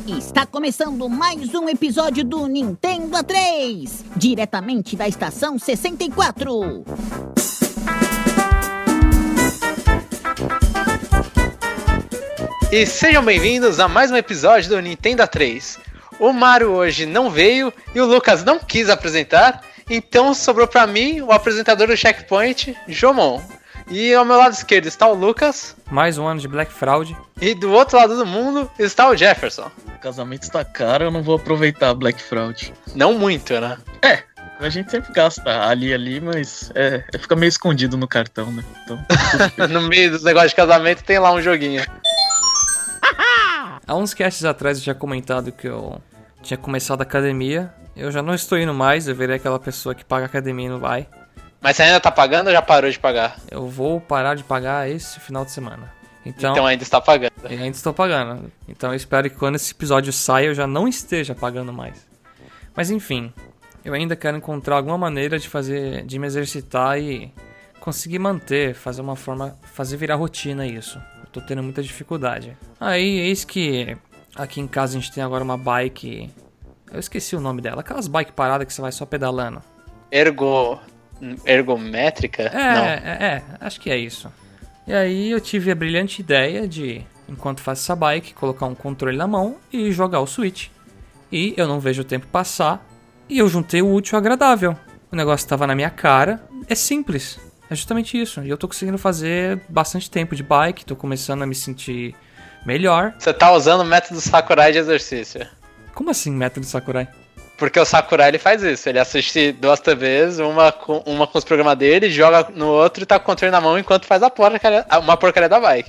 Está começando mais um episódio do Nintendo A3, diretamente da estação 64. E sejam bem-vindos a mais um episódio do Nintendo A3. O Mario hoje não veio e o Lucas não quis apresentar, então sobrou pra mim o apresentador do Checkpoint, Jomon. E ao meu lado esquerdo está o Lucas. Mais um ano de Black Fraud. E do outro lado do mundo está o Jefferson. O casamento está caro, eu não vou aproveitar a Black Fraud. Não muito, né? A gente sempre gasta ali, mas fica meio escondido no cartão, né? Então, no meio dos negócios de casamento tem lá um joguinho. Há uns casts atrás eu tinha comentado que eu tinha começado a academia. Eu já não estou indo mais, eu virei aquela pessoa que paga academia e não vai. Mas você ainda tá pagando ou já parou de pagar? Eu vou parar de pagar esse final de semana. Então ainda está pagando. Eu ainda estou pagando. Então eu espero que quando esse episódio saia eu já não esteja pagando mais. Mas enfim, eu ainda quero encontrar alguma maneira de me exercitar e conseguir manter, fazer virar rotina isso. Eu tô tendo muita dificuldade. Aí, eis que aqui em casa a gente tem agora uma bike. Eu esqueci o nome dela. Aquelas bike paradas que você vai só pedalando. Ergométrica? Não. Acho que é isso. E aí eu tive a brilhante ideia de, enquanto faço essa bike, colocar um controle na mão e jogar o Switch. E eu não vejo o tempo passar e eu juntei o útil ao agradável. O negócio estava na minha cara, é simples, é justamente isso. E eu tô conseguindo fazer bastante tempo de bike, tô começando a me sentir melhor. Você tá usando o método Sakurai de exercício. Como assim, método Sakurai? Porque o Sakurai ele faz isso, ele assiste 2 TVs, uma com os programas dele, joga no outro e tá com o controle na mão enquanto faz uma porcaria da bike.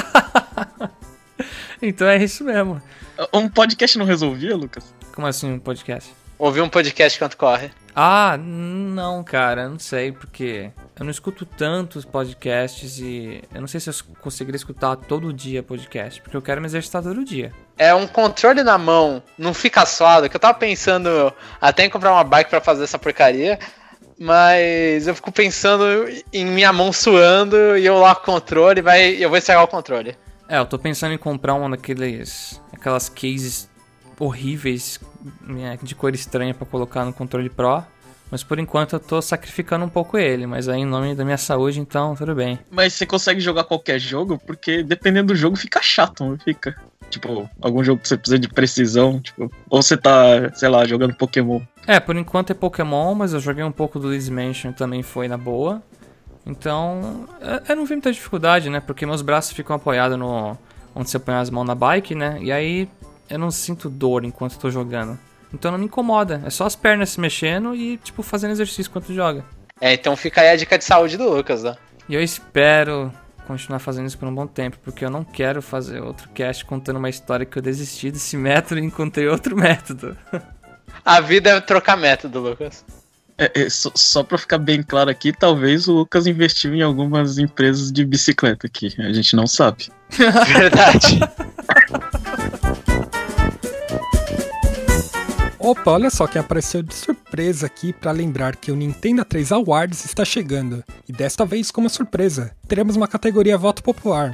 Então é isso mesmo. Um podcast não resolvia, Lucas? Como assim um podcast? Ouvir um podcast enquanto corre. Ah, não, cara, não sei, porque eu não escuto tantos podcasts e eu não sei se eu conseguiria escutar todo dia podcast, porque eu quero me exercitar todo dia. É um controle na mão, não fica suado, que eu tava pensando até em comprar uma bike pra fazer essa porcaria, mas eu fico pensando em minha mão suando e eu lá com o controle, eu vou estragar o controle. Eu tô pensando em comprar aquelas cases horríveis de cor estranha pra colocar no controle Pro, mas por enquanto eu tô sacrificando um pouco ele, mas aí em nome da minha saúde, então tudo bem. Mas você consegue jogar qualquer jogo? Porque dependendo do jogo fica chato, não fica? Tipo, algum jogo que você precisa de precisão, tipo, ou você tá, sei lá, jogando Pokémon. Por enquanto é Pokémon, mas eu joguei um pouco do Luigi's Mansion, também foi na boa. Então, eu não vi muita dificuldade, né? Porque meus braços ficam apoiados onde você põe as mãos na bike, né? E aí eu não sinto dor enquanto eu tô jogando. Então não me incomoda. É só as pernas se mexendo e, tipo, fazendo exercício enquanto joga. Então fica aí a dica de saúde do Lucas, né? E eu espero continuar fazendo isso por um bom tempo, porque eu não quero fazer outro cast contando uma história que eu desisti desse método e encontrei outro método. A vida é trocar método, Lucas. Só pra ficar bem claro aqui, talvez o Lucas investiu em algumas empresas de bicicleta aqui, a gente não sabe. Verdade. Opa, olha só quem apareceu de surpresa aqui para lembrar que o Nintendo A3 Awards está chegando. E desta vez, como surpresa, teremos uma categoria voto popular.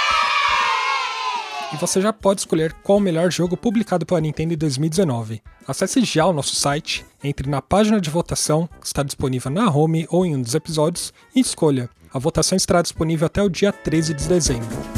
E você já pode escolher qual o melhor jogo publicado pela Nintendo em 2019. Acesse já o nosso site, entre na página de votação, que está disponível na home ou em um dos episódios, e escolha. A votação estará disponível até o dia 13 de dezembro.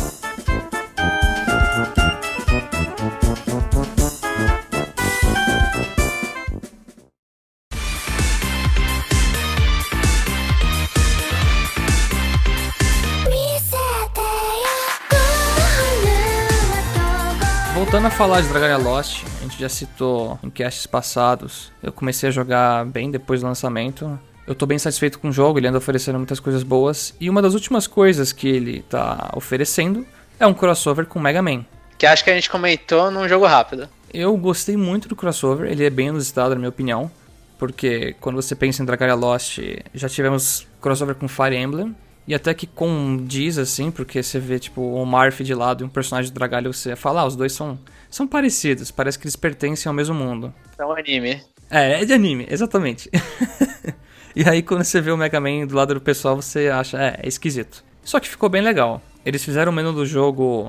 Voltando a falar de Dragalia Lost, a gente já citou em casts passados, eu comecei a jogar bem depois do lançamento. Eu tô bem satisfeito com o jogo, ele anda oferecendo muitas coisas boas. E uma das últimas coisas que ele tá oferecendo é um crossover com Mega Man. Que acho que a gente comentou num jogo rápido. Eu gostei muito do crossover, ele é bem inusitado na minha opinião. Porque quando você pensa em Dragalia Lost, já tivemos crossover com Fire Emblem. E até que condiz, assim, porque você vê, tipo, o Marth de lado e um personagem de Dragalia, você fala, os dois são parecidos, parece que eles pertencem ao mesmo mundo. É um anime. É de anime, exatamente. E aí, quando você vê o Mega Man do lado do pessoal, você acha, é esquisito. Só que ficou bem legal. Eles fizeram o menu do jogo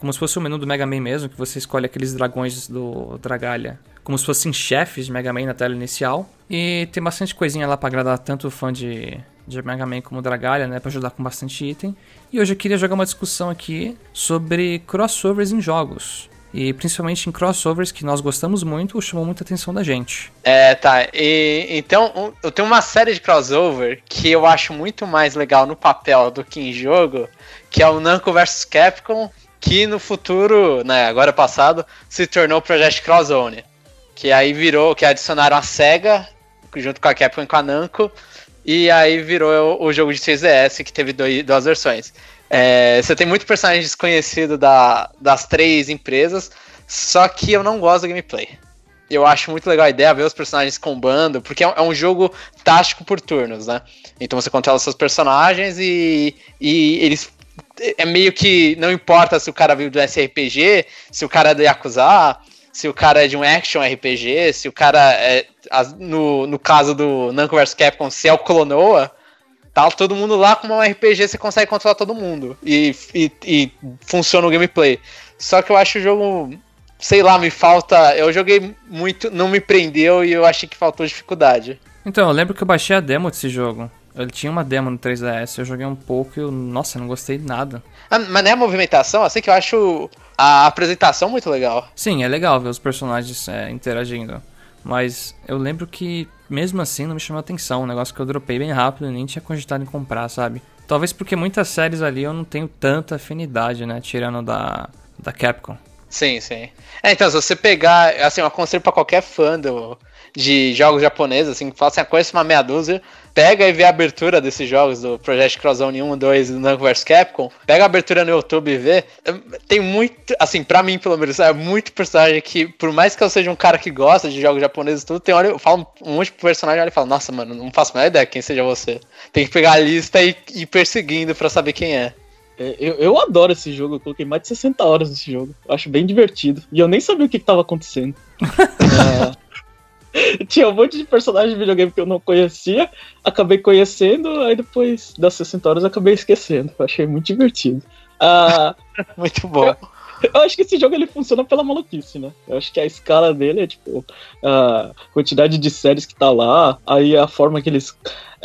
como se fosse o menu do Mega Man mesmo, que você escolhe aqueles dragões do Dragalha, como se fossem chefes de Mega Man na tela inicial. E tem bastante coisinha lá pra agradar tanto o fã de Mega Man como o Dragalha, né, pra ajudar com bastante item. E hoje eu queria jogar uma discussão aqui sobre crossovers em jogos. E principalmente em crossovers que nós gostamos muito, chamou muita atenção da gente. Tá. Então, eu tenho uma série de crossover que eu acho muito mais legal no papel do que em jogo, que é o Namco vs Capcom, que no futuro, né, agora passado, se tornou o Project Crosszone. Que aí virou, que adicionaram a SEGA, junto com a Capcom e com a Namco, e aí virou o jogo de 3DS, que teve duas versões. Você tem muito personagem desconhecido das três empresas, só que eu não gosto do gameplay. Eu acho muito legal a ideia, ver os personagens combando, porque é um jogo tático por turnos, né? Então você controla seus personagens e eles... É meio que não importa se o cara veio do SRPG, se o cara é do Yakuza, se o cara é de um action RPG, se o cara é... No caso do Namco vs Capcom, se é o Klonoa, tá todo mundo lá com um RPG, você consegue controlar todo mundo. E funciona o gameplay. Só que eu acho o jogo, sei lá, me falta... Eu joguei muito, não me prendeu e eu achei que faltou dificuldade. Então, eu lembro que eu baixei a demo desse jogo. Ele tinha uma demo no 3DS, eu joguei um pouco e nossa, eu não gostei de nada. Mas não é a movimentação? Assim que eu acho a apresentação muito legal. Sim, é legal ver os personagens interagindo. Mas eu lembro que, mesmo assim, não me chamou atenção. Um negócio que eu dropei bem rápido e nem tinha cogitado em comprar, sabe? Talvez porque muitas séries ali eu não tenho tanta afinidade, né? Tirando da Capcom. Sim. Então, se você pegar... Assim, eu aconselho pra qualquer fã de jogos japoneses, assim, que fala assim, conhece uma meia dúzia, pega e vê a abertura desses jogos do Project Crosszone 1, 2 e do Namco vs Capcom, pega a abertura no YouTube e vê, tem muito, assim, pra mim pelo menos, é muito personagem que, por mais que eu seja um cara que gosta de jogos japoneses e tudo, tem hora eu falo um monte de personagem, olha e falo, nossa, mano, não faço a menor ideia quem seja você. Tem que pegar a lista e ir perseguindo pra saber quem é. Eu adoro esse jogo, eu coloquei mais de 60 horas nesse jogo, eu acho bem divertido, e eu nem sabia o que tava acontecendo. Tinha um monte de personagens de videogame que eu não conhecia, acabei conhecendo, aí depois das 60 horas eu acabei esquecendo. Eu achei muito divertido. Muito bom. Eu acho que esse jogo ele funciona pela maluquice, né? Eu acho que a escala dele é tipo a quantidade de séries que tá lá, aí a forma que eles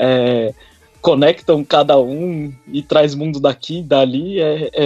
conectam cada um e traz mundo daqui e dali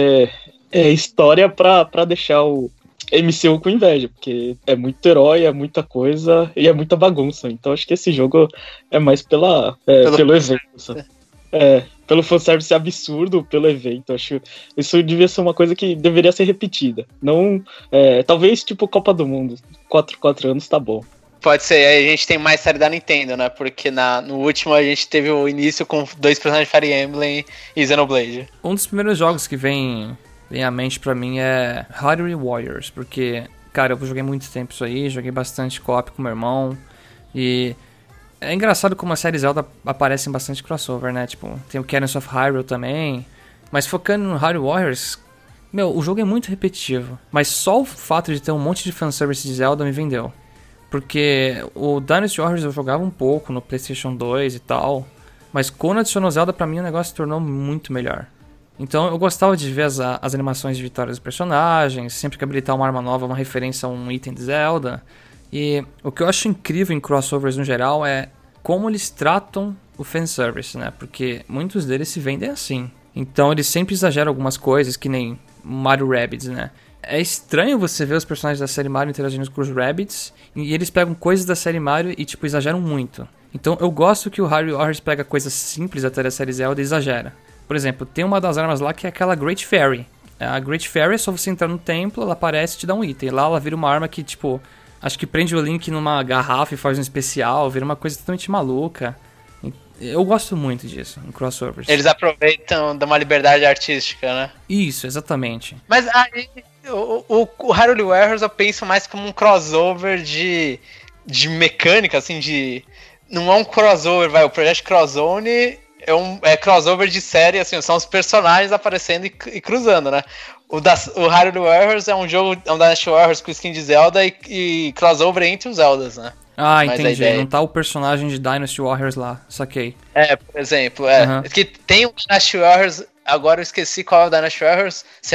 é história pra deixar o MCU com inveja, porque é muito herói, é muita coisa e é muita bagunça. Então acho que esse jogo é mais pelo evento, sabe? Pelo fanservice absurdo, pelo evento. Acho que isso devia ser uma coisa que deveria ser repetida. Não, talvez tipo Copa do Mundo. 4 anos tá bom. Pode ser, aí a gente tem mais série da Nintendo, né? Porque no último a gente teve o início com 2 personagens de Fire Emblem e Xenoblade. Um dos primeiros jogos que vem à mente pra mim é Hyrule Warriors, porque, cara, eu joguei muito tempo isso aí, joguei bastante co-op com meu irmão, e é engraçado como as séries Zelda aparecem bastante crossover, né? Tipo, tem o Cadence of Hyrule também, mas focando no Hyrule Warriors, o jogo é muito repetitivo, mas só o fato de ter um monte de fanservice de Zelda me vendeu, porque o Dynasty Warriors eu jogava um pouco no PlayStation 2 e tal, mas quando adicionou Zelda pra mim o negócio se tornou muito melhor. Então eu gostava de ver as animações de vitória dos personagens, sempre que habilitar uma arma nova, uma referência a um item de Zelda. E o que eu acho incrível em crossovers no geral é como eles tratam o fanservice, né? Porque muitos deles se vendem assim. Então eles sempre exageram algumas coisas, que nem Mario Rabbids, né? É estranho você ver os personagens da série Mario interagindo com os Rabbids, e eles pegam coisas da série Mario e tipo exageram muito. Então eu gosto que o Hyrule Warriors pega coisas simples até da série Zelda e exagera. Por exemplo, tem uma das armas lá que é aquela Great Fairy. A Great Fairy é só você entrar no templo, ela aparece e te dá um item. Lá ela vira uma arma que, tipo, acho que prende o Link numa garrafa e faz um especial, vira uma coisa totalmente maluca. Eu gosto muito disso, em crossovers. Eles aproveitam de uma liberdade artística, né? Isso, exatamente. Mas aí, o Hyrule Warriors eu penso mais como um crossover de mecânica, assim, de... Não é um crossover, o Project Crosszone... É crossover de série, assim, são os personagens aparecendo e cruzando, né? O Hyrule Warriors é um jogo, é um Dynasty Warriors com skin de Zelda e crossover entre os Zeldas, né? Ah, entendi. Não tá o personagem de Dynasty Warriors lá, saquei. Por exemplo, Que tem o Dynasty Warriors, agora eu esqueci qual é o Dynasty Warriors, se é o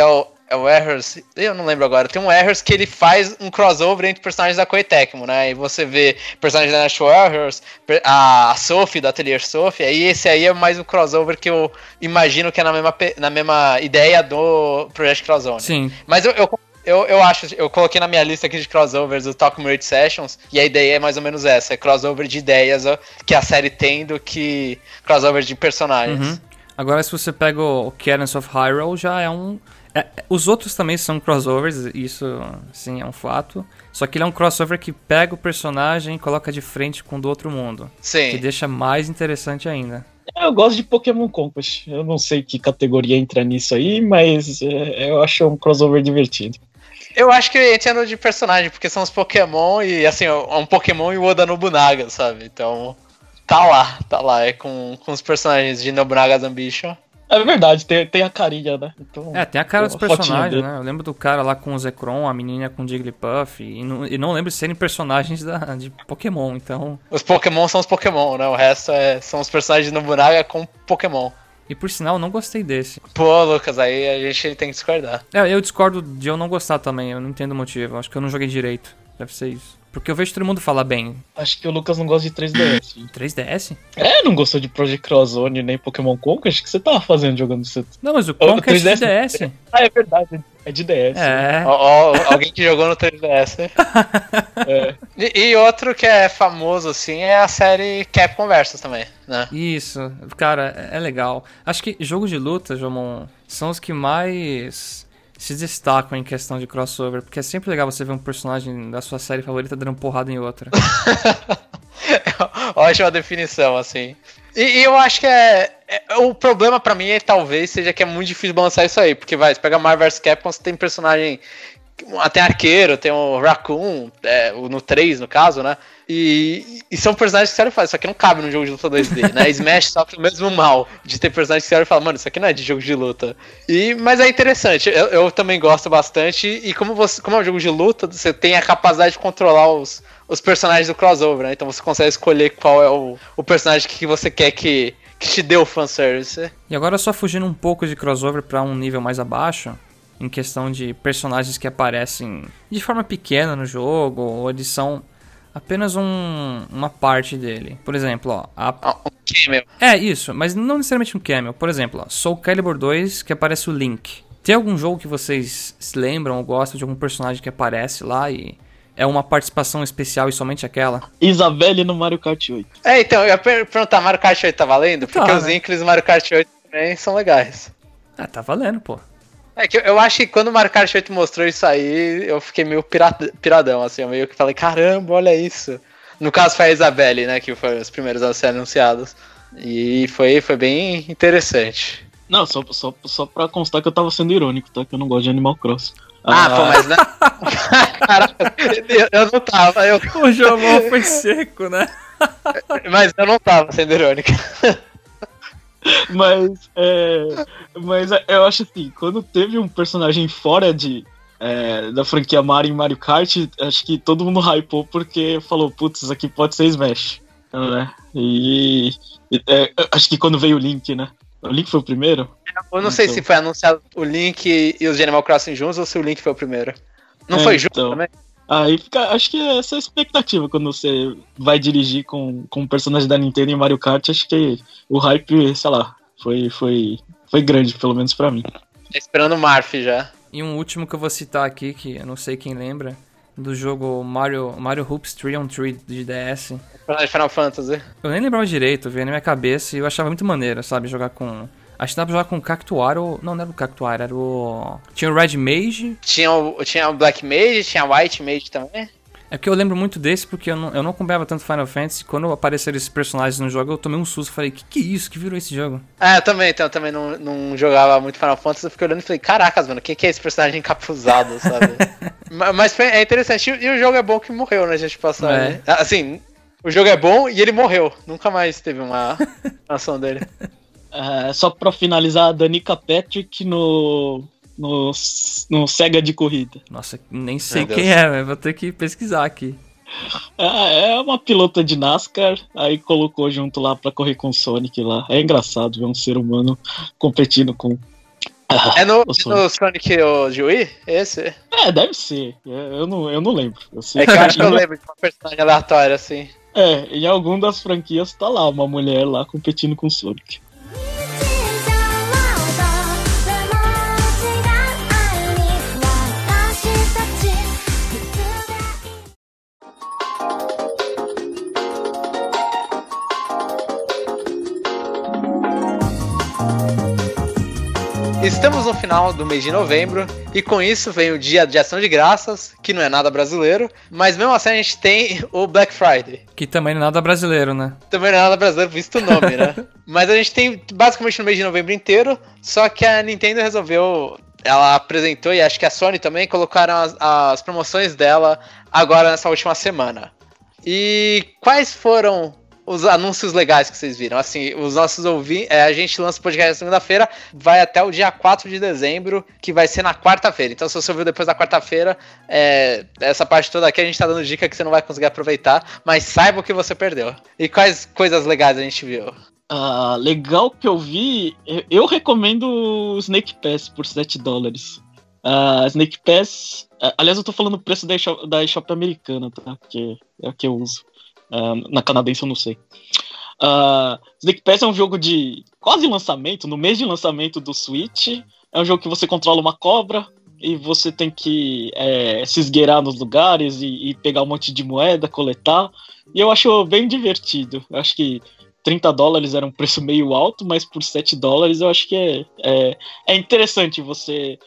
É o Errors, eu não lembro agora. Tem um Errors que ele faz um crossover entre personagens da Koei Tecmo, né? E você vê personagens da Natural Errors, a Sophie, da Atelier Sophie. Aí esse aí é mais um crossover que eu imagino que é na mesma ideia do Project Crossover. Sim. Mas eu acho, eu coloquei na minha lista aqui de crossovers o Talk Mirage Sessions, e a ideia é mais ou menos essa, é crossover de ideias que a série tem do que crossover de personagens. Uhum. Agora, se você pega o Cadence of Hyrule, já é um... os outros também são crossovers, isso sim é um fato. Só que ele é um crossover que pega o personagem e coloca de frente com o do outro mundo. Sim. Que deixa mais interessante ainda. Eu gosto de Pokémon Conquest. Eu não sei que categoria entra nisso aí, mas eu acho um crossover divertido. Eu acho que entra no de personagem, porque são os Pokémon e assim, é um Pokémon e o Oda Nobunaga, sabe? Então, tá lá, é com os personagens de Nobunaga's Ambition. É verdade, tem a carinha, né? Então, tem a cara dos personagens, né? Eu lembro do cara lá com o Zekrom, a menina com o Jigglypuff, e não lembro de serem personagens de Pokémon, então... Os Pokémon são os Pokémon, né? O resto são os personagens de Nobunaga com Pokémon. E por sinal, eu não gostei desse. Pô, Lucas, aí a gente tem que discordar. Eu discordo de eu não gostar também, eu não entendo o motivo, acho que eu não joguei direito, deve ser isso. Porque eu vejo todo mundo falar bem. Acho que o Lucas não gosta de 3DS. 3DS? Não gostou de Project Crozone nem Pokémon Conquest? O que você tava fazendo jogando isso? Não, mas o Conquest é de DS. É verdade, é de DS. Alguém que jogou no 3DS. E outro que é famoso, assim, é a série Capcom Versus também, né? Isso, cara, é legal. Acho que jogos de luta, Jomon, são os que mais... se destacam em questão de crossover, porque é sempre legal você ver um personagem da sua série favorita dando porrada em outra. Ótima definição, assim. E eu acho que o problema pra mim talvez seja que é muito difícil balançar isso aí, porque você pega Marvel vs Capcom, você tem personagem, tem arqueiro, tem o Raccoon, no 3 no caso, né? E são personagens que você olha e fala, isso aqui não cabe num jogo de luta 2D, né? Smash sofre o mesmo mal de ter personagens que você olha e fala, mano, isso aqui não é de jogo de luta. Mas é interessante, eu também gosto bastante, e como é um jogo de luta, você tem a capacidade de controlar os personagens do crossover, né? Então você consegue escolher qual é o personagem que você quer que te dê o fanservice. E agora só fugindo um pouco de crossover pra um nível mais abaixo, em questão de personagens que aparecem de forma pequena no jogo, ou eles são apenas uma parte dele. Por exemplo, um cameo. Isso, mas não necessariamente um cameo. Por exemplo, Soul Calibur 2, que aparece o Link. Tem algum jogo que vocês se lembram ou gostam de algum personagem que aparece lá e é uma participação especial e somente aquela? Isabelle no Mario Kart 8. Então, eu ia perguntar, Mario Kart 8 tá valendo? Porque os Inkles do Mario Kart 8 também são legais. Tá valendo, pô. Que eu acho que quando o Mario Kart 8 mostrou isso aí, eu fiquei meio piradão, assim, eu meio que falei, caramba, olha isso. No caso foi a Isabelle, né, que foi os primeiros a ser anunciados. E foi bem interessante. Não, só pra constar que eu tava sendo irônico, tá? Que eu não gosto de Animal Crossing. Pô, mas não... Caraca, eu não tava. O Jomon foi seco, né? Mas eu não tava sendo irônico. Mas eu acho assim, quando teve um personagem fora da franquia Mario em Mario Kart, acho que todo mundo hypou porque falou, putz, isso aqui pode ser Smash, né? Acho que quando veio o Link, né? O Link foi o primeiro? Eu não sei se foi anunciado o Link e os de Animal Crossing juntos ou se o Link foi o primeiro. Não foi junto também? Aí fica, acho que é essa a expectativa quando você vai dirigir com um personagem da Nintendo em Mario Kart. Acho que o hype, sei lá, foi grande, pelo menos pra mim. Tá esperando o Marth já. E um último que eu vou citar aqui, que eu não sei quem lembra, do jogo Mario Hoops 3-on-3 de DS. Personagem Final Fantasy. Eu nem lembrava direito, veio na minha cabeça e eu achava muito maneiro, sabe, jogar com... Acho que dava pra jogar com o Cactuar, ou... Não era o Cactuar, era o... Tinha o Red Mage. Tinha o Black Mage, tinha o White Mage também. É porque eu lembro muito desse, porque eu não acompanhava tanto Final Fantasy. Quando apareceram esses personagens no jogo, eu tomei um susto. Falei, que é isso? Que virou esse jogo? Eu também não jogava muito Final Fantasy. Eu fiquei olhando e falei, caracas, mano, quem que é esse personagem encapuzado, sabe? Mas é interessante. E o jogo é bom que morreu, né, gente? Passar. Assim, o jogo é bom e ele morreu. Nunca mais teve uma ação dele. Só pra finalizar, a Danica Patrick no Sega de corrida. Nossa, nem sei quem é, mas vou ter que pesquisar aqui. É uma pilota de NASCAR, aí colocou junto lá pra correr com o Sonic lá. É engraçado ver um ser humano competindo com É no Sonic de Wii? Esse? Deve ser. Eu não lembro. Eu sei que eu acho que eu lembro de uma personagem aleatória, assim. Em algum das franquias tá lá uma mulher lá competindo com o Sonic. Estamos no final do mês de novembro e com isso vem o dia de ação de graças, que não é nada brasileiro, mas mesmo assim a gente tem o Black Friday. Que também não é nada brasileiro, né? Também não é nada brasileiro, visto o nome, né? Mas a gente tem basicamente no mês de novembro inteiro, só que a Nintendo resolveu, ela apresentou, e acho que a Sony também, colocaram as promoções dela agora nessa última semana. E quais foram os anúncios legais que vocês viram? Assim, os nossos ouvintes, a gente lança o podcast na segunda-feira, vai até o dia 4 de dezembro, que vai ser na quarta-feira. Então, se você ouviu depois da quarta-feira, essa parte toda aqui a gente tá dando dica que você não vai conseguir aproveitar, mas saiba o que você perdeu. E quais coisas legais a gente viu? Legal que eu vi, eu recomendo o Snake Pass por $7. Snake Pass, aliás, eu tô falando o preço da eShop americana, tá? Porque é o que eu uso. Na canadense eu não sei. Snake Pass é um jogo de quase lançamento, no mês de lançamento do Switch. É um jogo que você controla uma cobra e você tem que se esgueirar nos lugares e pegar um monte de moeda, coletar. E eu acho bem divertido. Eu acho que $30 era um preço meio alto, mas por $7 eu acho que é interessante você...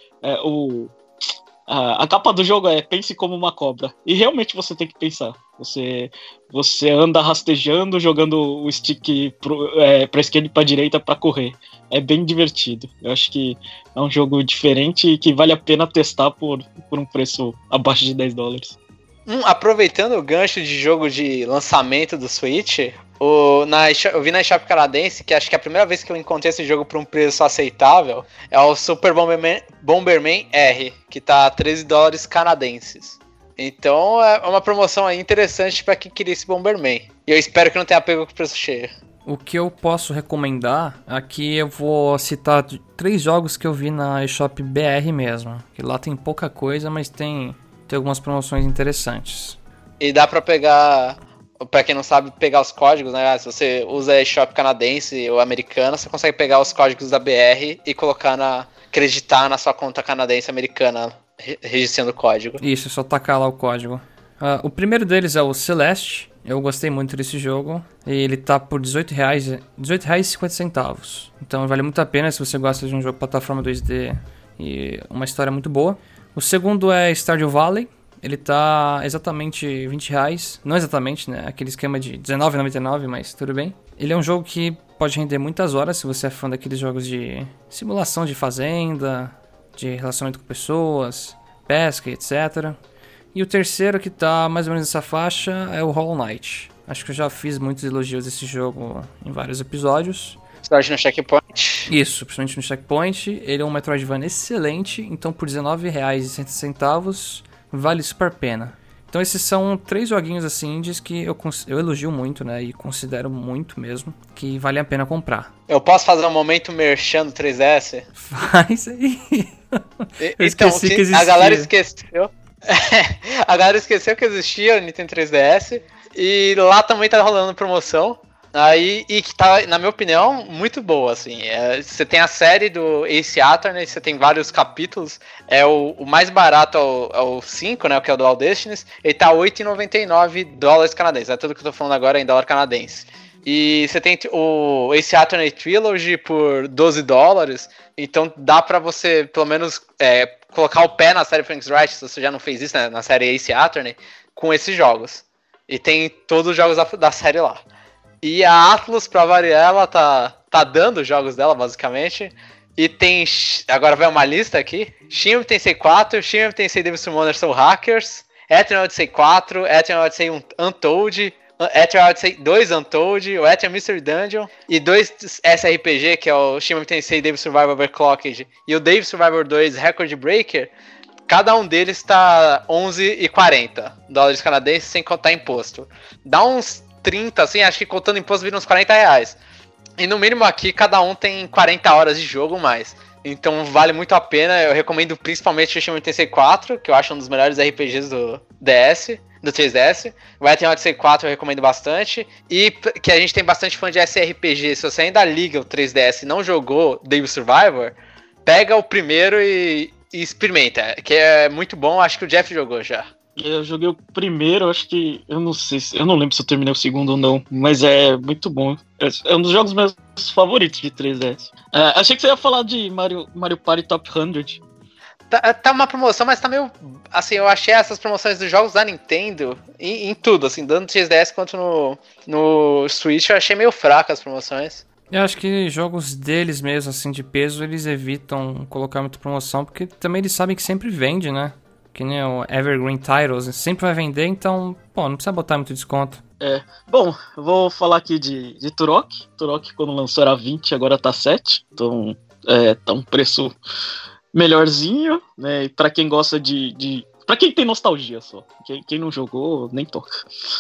A capa do jogo é pense como uma cobra. E realmente você tem que pensar. Você anda rastejando, jogando o stick pra esquerda e pra direita pra correr. É bem divertido. Eu acho que é um jogo diferente e que vale a pena testar por um preço abaixo de $10. Aproveitando o gancho de jogo de lançamento do Switch, eu vi na eShop canadense, que acho que é a primeira vez que eu encontrei esse jogo por um preço aceitável, é o Super Bomberman R, que tá a $13 canadenses. Então é uma promoção aí interessante pra quem queria esse Bomberman. E eu espero que não tenha pego com o preço cheio. O que eu posso recomendar, aqui eu vou citar 3 jogos que eu vi na eShop BR mesmo. Que lá tem pouca coisa, mas tem algumas promoções interessantes. E dá pra pegar, pra quem não sabe, pegar os códigos, né? Se você usa a eShop canadense ou americana, você consegue pegar os códigos da BR e acreditar na sua conta canadense-americana, registrando o código. Isso, é só tacar lá o código. O primeiro deles é o Celeste. Eu gostei muito desse jogo. E ele tá por R$18,50. Então vale muito a pena se você gosta de um jogo plataforma 2D e uma história muito boa. O segundo é Stardew Valley. Ele tá exatamente R$20. Não exatamente, né? Aquele esquema de R$19,99, mas tudo bem. Ele é um jogo que pode render muitas horas se você é fã daqueles jogos de simulação de fazenda, de relacionamento com pessoas, pesca, etc. E o terceiro, que tá mais ou menos nessa faixa, é o Hollow Knight. Acho que eu já fiz muitos elogios desse jogo em vários episódios. Principalmente no Checkpoint. Isso, principalmente no Checkpoint. Ele é um Metroidvania excelente, então por R$19,60 vale super a pena. Então esses são 3 joguinhos assim indies que eu elogio muito, né? E considero muito mesmo que vale a pena comprar. Eu posso fazer um momento merchan do 3DS? Faz aí. Eu esqueci que existia. A galera esqueceu. A galera esqueceu que existia o Nintendo 3DS. E lá também tá rolando promoção. Aí, e que tá, na minha opinião, muito boa, assim. Você tem a série do Ace Attorney, você tem vários capítulos. O mais barato é o 5, né? Que é o Dual Destinies. Ele tá $8,99 canadenses. É tudo que eu tô falando agora em dólar canadense. E você tem o Ace Attorney Trilogy por $12. Então dá pra você, pelo menos, colocar o pé na série Phoenix Wright, se você já não fez isso, né, na série Ace Attorney, com esses jogos. E tem todos os jogos da série lá. E a Atlus, pra variar, ela tá dando os jogos dela, basicamente. E tem... Agora vai uma lista aqui. Shin Megami Tensei 4, Shin Megami Tensei Devil Summoner Soul Hackers, Etrian Odyssey 4, Etrian Odyssey Untold, Etrian Odyssey 2 Untold, o Etrian Mystery Dungeon, e 2 SRPG, que é o Shin Megami Tensei Devil Survivor Overclocked e o Devil Survivor 2 Record Breaker. Cada um deles tá $11,40 canadenses, sem contar imposto. Dá uns 30, assim, acho que contando imposto vira uns R$40. E no mínimo aqui, cada um tem 40 horas de jogo mais. Então vale muito a pena. Eu recomendo principalmente o Shin Megami Tensei 4, que eu acho um dos melhores RPGs do DS, do 3DS. Vai ter Odyssey 4, eu recomendo bastante. E que a gente tem bastante fã de SRPG. Se você ainda liga o 3DS e não jogou Devil Survivor, pega o primeiro e experimenta, que é muito bom. Acho que o Jeff jogou já. Eu joguei o primeiro, acho que... Eu não lembro se eu terminei o segundo ou não, mas é muito bom. É um dos jogos meus favoritos de 3DS. Achei que você ia falar de Mario Party Top 100. Tá uma promoção, mas tá meio... Assim, eu achei essas promoções dos jogos da Nintendo em tudo, assim, tanto no 3DS quanto no Switch, eu achei meio fraca as promoções. Eu acho que jogos deles mesmo, assim, de peso, eles evitam colocar muita promoção, porque também eles sabem que sempre vende, né? Que nem o Evergreen Titles, sempre vai vender, então, pô, não precisa botar muito desconto. Bom, eu vou falar aqui de Turok. Turok, quando lançou era 20, agora tá 7. Então, tá um preço melhorzinho, né? E pra quem gosta pra quem tem nostalgia só. Quem não jogou, nem toca.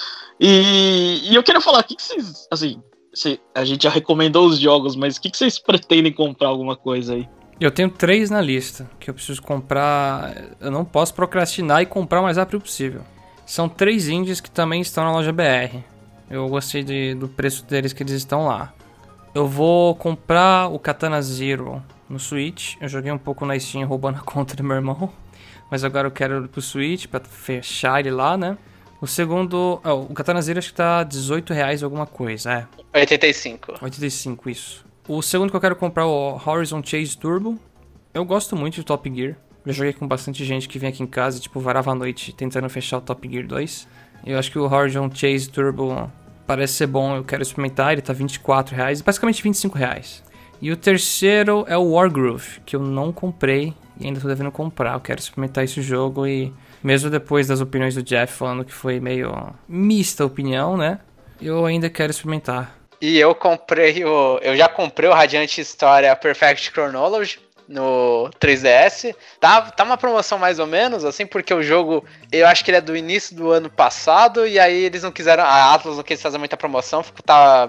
E eu queria falar, o que vocês, assim, a gente já recomendou os jogos, mas o que vocês pretendem comprar alguma coisa aí? Eu tenho 3 na lista, que eu preciso comprar. Eu não posso procrastinar e comprar o mais rápido possível. São 3 indies que também estão na loja BR. Eu gostei do preço deles que eles estão lá. Eu vou comprar o Katana Zero no Switch. Eu joguei um pouco na Steam roubando a conta do meu irmão. Mas agora eu quero ir pro Switch pra fechar ele lá, né? O segundo... o Katana Zero acho que tá R$18 alguma coisa, 85. 85, isso. O segundo que eu quero comprar é o Horizon Chase Turbo. Eu gosto muito de Top Gear. Já joguei com bastante gente que vem aqui em casa e, tipo, varava a noite tentando fechar o Top Gear 2. Eu acho que o Horizon Chase Turbo parece ser bom, eu quero experimentar. Ele tá R$24, basicamente R$25. E o terceiro é o Wargroove, que eu não comprei e ainda tô devendo comprar. Eu quero experimentar esse jogo e, mesmo depois das opiniões do Jeff falando que foi meio mista a opinião, né? Eu ainda quero experimentar. E eu já comprei o Radiant História Perfect Chronology no 3DS. Tá uma promoção mais ou menos, assim, porque o jogo, eu acho que ele é do início do ano passado, e aí eles não quiseram, a Atlas não quis fazer muita promoção, tá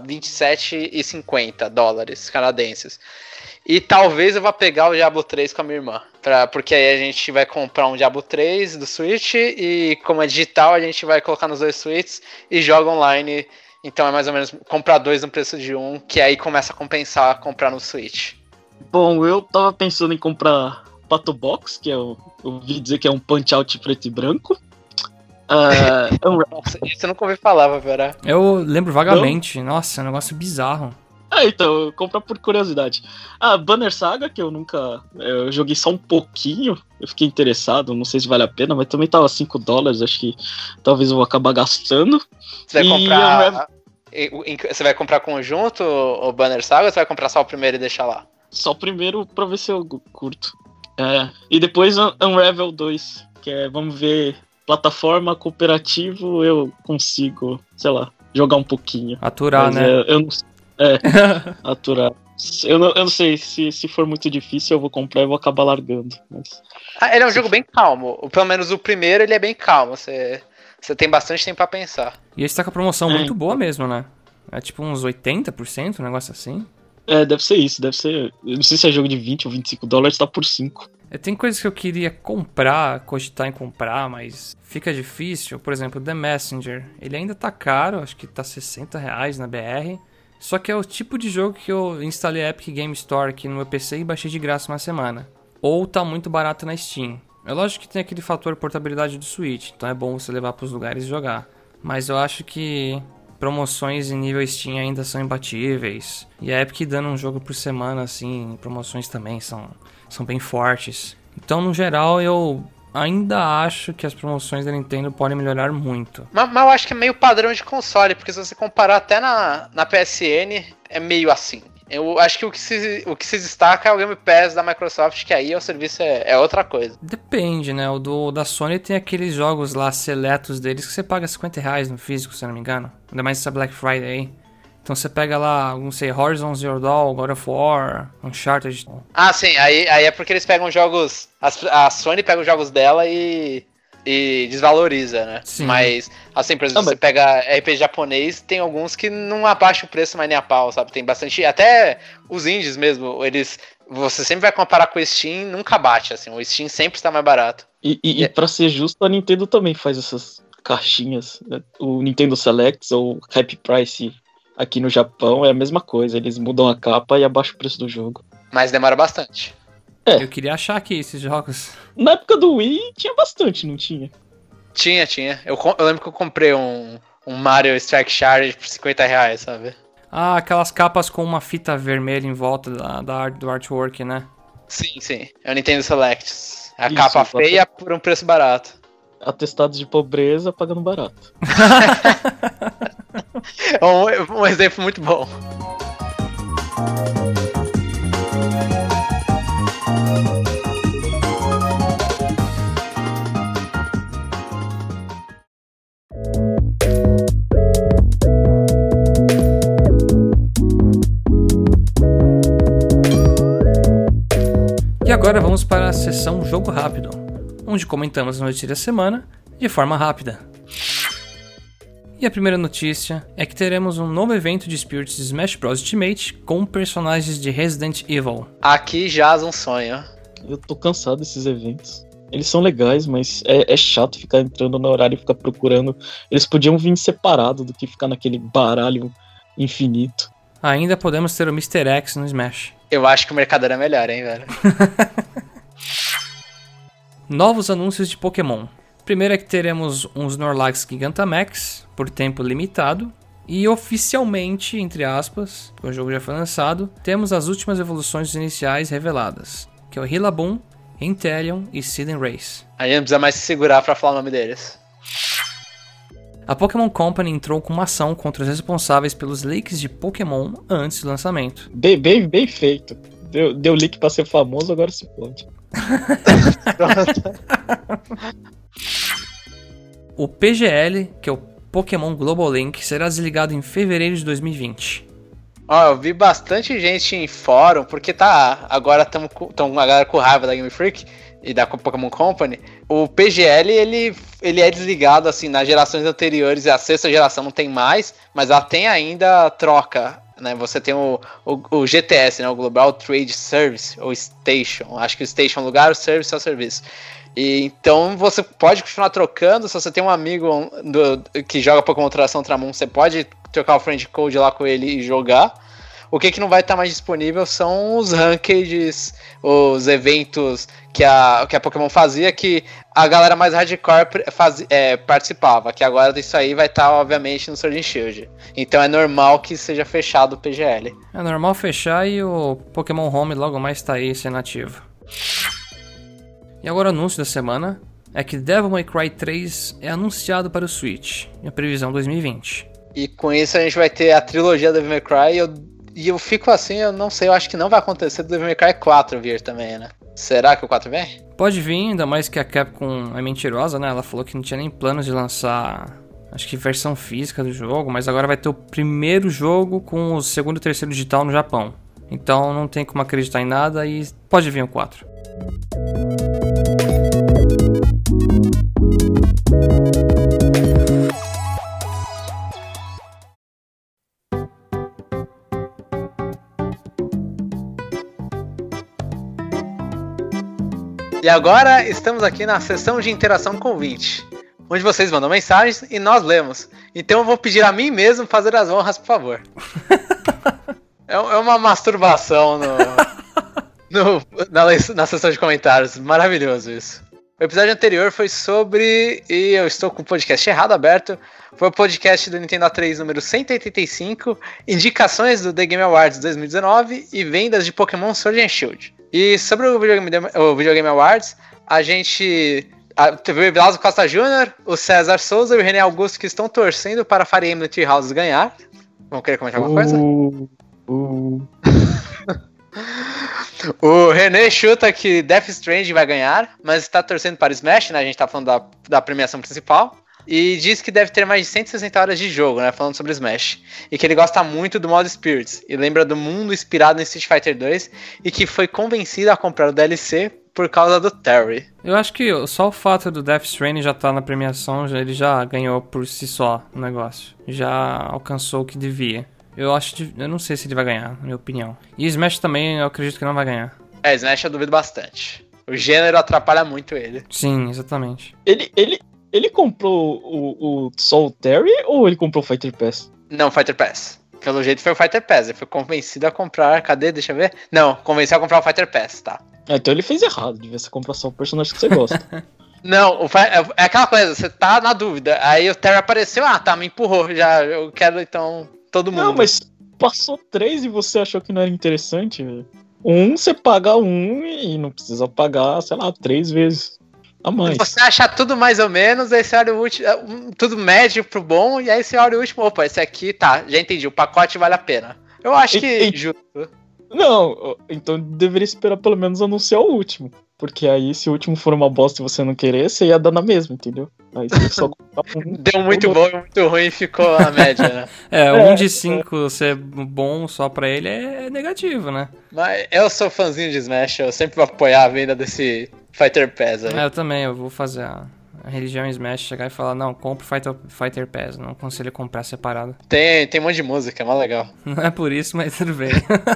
$27,50 canadenses. E talvez eu vá pegar o Diablo 3 com a minha irmã, porque aí a gente vai comprar um Diablo 3 do Switch, e como é digital, a gente vai colocar nos 2 Switches e joga online. Então é mais ou menos comprar 2 no preço de um, que aí começa a compensar comprar no Switch. Bom, eu tava pensando em comprar Pato Box, que eu ouvi dizer que é um Punch-Out preto e branco. Nossa, isso eu nunca ouvi falar, Vera. Eu lembro vagamente. Não? Nossa, é um negócio bizarro. Então, eu comprar por curiosidade. Banner Saga, que eu joguei só um pouquinho, eu fiquei interessado, não sei se vale a pena, mas também tava $5, acho que talvez eu vou acabar gastando. Você vai comprar... Você vai comprar conjunto o Banner Saga ou você vai comprar só o primeiro e deixar lá? Só o primeiro pra ver se eu curto. E depois Unravel 2, que é, vamos ver, plataforma, cooperativo, eu consigo, sei lá, jogar um pouquinho. Aturar, mas, né? Eu não sei. Aturar. Eu não sei, se for muito difícil eu vou comprar e vou acabar largando. Mas... ele é um jogo bem calmo. Pelo menos o primeiro ele é bem calmo. Você tem bastante tempo pra pensar. E esse tá com a promoção muito boa mesmo, né? É tipo uns 80%, um negócio assim. Deve ser isso, deve ser... Eu não sei se é jogo de $20 ou $25, tá por 5. Tem coisas que eu queria comprar, cogitar em comprar, mas fica difícil. Por exemplo, The Messenger. Ele ainda tá caro, acho que tá R$60 na BR. Só que é o tipo de jogo que eu instalei a Epic Game Store aqui no meu PC e baixei de graça uma semana. Ou tá muito barato na Steam. É lógico que tem aquele fator portabilidade do Switch, então é bom você levar pros lugares e jogar. Mas eu acho que promoções em nível Steam ainda são imbatíveis. E a Epic dando um jogo por semana, assim, promoções também são bem fortes. Então, no geral, eu ainda acho que as promoções da Nintendo podem melhorar muito. Mas eu acho que é meio padrão de console, porque se você comparar até na PSN, é meio assim. Eu acho que o que se destaca é o Game Pass da Microsoft, que aí o serviço é outra coisa. Depende, né? O da Sony tem aqueles jogos lá seletos deles que você paga R$50 no físico, se eu não me engano. Ainda mais essa Black Friday aí. Então você pega lá, não sei, Horizon Zero Dawn, God of War, Uncharted. Sim, aí é porque eles pegam jogos... A Sony pega os jogos dela e desvaloriza, né? Sim. Mas, assim, por exemplo, você pega RPG japonês, tem alguns que não abaixam o preço mais nem a pau, sabe? Tem bastante... Até os indies mesmo, eles você sempre vai comparar com o Steam, nunca bate, assim, o Steam sempre está mais barato. E pra ser justo, a Nintendo também faz essas caixinhas, né? O Nintendo Selects ou Happy Price aqui no Japão é a mesma coisa, eles mudam a capa e abaixam o preço do jogo. Mas demora bastante. Eu queria achar aqui esses jogos. Na época do Wii tinha bastante, não tinha? Tinha. Eu lembro que eu comprei um Mario Strike Charge por R$50, sabe? Ah, aquelas capas com uma fita vermelha em volta do artwork, né? Sim. É o Nintendo Selects. A Isso, capa feia por um preço barato. Atestados de pobreza pagando barato. Um exemplo muito bom. E agora vamos para a sessão Jogo Rápido, onde comentamos a notícia da semana de forma rápida. E a primeira notícia é que teremos um novo evento de Spirits Smash Bros. Ultimate com personagens de Resident Evil. Aqui jaz um sonho. Eu tô cansado desses eventos. Eles são legais, mas é chato ficar entrando no horário e ficar procurando. Eles podiam vir separado do que ficar naquele baralho infinito. Ainda podemos ter o Mr. X no Smash. Eu acho que o mercador é melhor, hein, velho? Novos anúncios de Pokémon. Primeiro é que teremos um Snorlax Gigantamax por tempo limitado. E oficialmente, entre aspas, o jogo já foi lançado, temos as últimas evoluções iniciais reveladas, que é o Rillaboom, Inteleon e Cinderace. A gente não precisa mais se segurar pra falar o nome deles. A Pokémon Company entrou com uma ação contra os responsáveis pelos leaks de Pokémon antes do lançamento. Bem feito. Deu leak pra ser famoso, agora se pode. O PGL, que é o Pokémon Global Link, será desligado em fevereiro de 2020. Eu vi bastante gente em fórum, porque agora estamos com a galera com raiva da Game Freak e da Pokémon Company. O PGL, ele é desligado, assim, nas gerações anteriores, a sexta geração não tem mais, mas ela tem ainda troca, né? Você tem o GTS, né? O Global Trade Service, ou Station. Acho que o Station é o lugar, o Service é o serviço. E então você pode continuar trocando. Se você tem um amigo que joga Pokémon Tração Ultramon, você pode trocar o friend code lá com ele e jogar. O que não vai estar mais disponível são os rankeds, os eventos que a Pokémon fazia, que a galera mais hardcore participava, que agora disso aí vai estar, obviamente, no Sword and Shield. Então é normal que seja fechado o PGL. É normal fechar e o Pokémon Home logo mais está aí sendo ativo. E agora o anúncio da semana é que Devil May Cry 3 é anunciado para o Switch, e a previsão 2020. E com isso a gente vai ter a trilogia Devil May Cry, e eu fico assim, eu não sei, eu acho que não vai acontecer do Devil May Cry 4 vir também, né? Será que o 4 vem? Pode vir, ainda mais que a Capcom é mentirosa, né? Ela falou que não tinha nem planos de lançar, acho que versão física do jogo, mas agora vai ter o primeiro jogo com o segundo e terceiro digital no Japão. Então não tem como acreditar em nada e pode vir o 4. E agora estamos aqui na sessão de interação com o ouvinte, onde vocês mandam mensagens e nós lemos. Então eu vou pedir a mim mesmo fazer as honras, por favor. É uma masturbação na sessão de comentários. Maravilhoso isso. O episódio anterior foi sobre, e eu estou com o podcast errado aberto, foi o podcast do Nintendo A3 número 185, indicações do The Game Awards 2019 e vendas de Pokémon Sword and Shield. E sobre o Video Game Awards, a gente teve o Evilásio Costa Jr., o César Souza e o René Augusto, que estão torcendo para a Fire Emblem Three Houses ganhar. Vão querer comentar alguma coisa? O René chuta que Death Stranding vai ganhar, mas está torcendo para Smash, né? A gente tá falando da premiação principal. E diz que deve ter mais de 160 horas de jogo, né? Falando sobre Smash. E que ele gosta muito do modo Spirits. E lembra do mundo inspirado em Street Fighter 2. E que foi convencido a comprar o DLC por causa do Terry. Eu acho que só o fato do Death Stranding já tá na premiação, ele já ganhou por si só o negócio. Já alcançou o que devia. Eu não sei se ele vai ganhar, na minha opinião. E Smash também eu acredito que não vai ganhar. Smash eu duvido bastante. O gênero atrapalha muito ele. Sim, exatamente. Ele comprou o Solitaire ou ele comprou o Fighter Pass? Não, Fighter Pass. Pelo jeito foi o Fighter Pass. Ele foi convencido a comprar. Cadê? Deixa eu ver. Não, convenceu a comprar o Fighter Pass, tá. Então ele fez errado. Devia ser comprar só o personagem que você gosta. Não, é aquela coisa, você tá na dúvida. Aí o Terry apareceu, tá, me empurrou. Já, eu quero então todo mundo. Não, mas passou 3 e você achou que não era interessante, velho. Você paga e não precisa pagar, sei lá, 3 vezes a mais. Você acha tudo mais ou menos, aí você olha o último, tudo médio pro bom, e aí você olha o último, opa, esse aqui, tá, já entendi, o pacote vale a pena. Eu acho que justo. Não, então deveria esperar pelo menos anunciar o último. Porque aí, se o último for uma bosta e você não querer, você ia dar na mesma, entendeu? Aí você só deu muito bom e muito ruim e ficou a média, né? 1 de 5 ser bom só pra ele é negativo, né? Mas eu sou fãzinho de Smash, eu sempre vou apoiar a venda desse Fighter Pass aí. Eu também, eu vou fazer a religião Smash, chegar e falar, não, compre Fighter Pass, não aconselho comprar separado. Tem um monte de música, é mó legal. Não é por isso, mas tudo bem.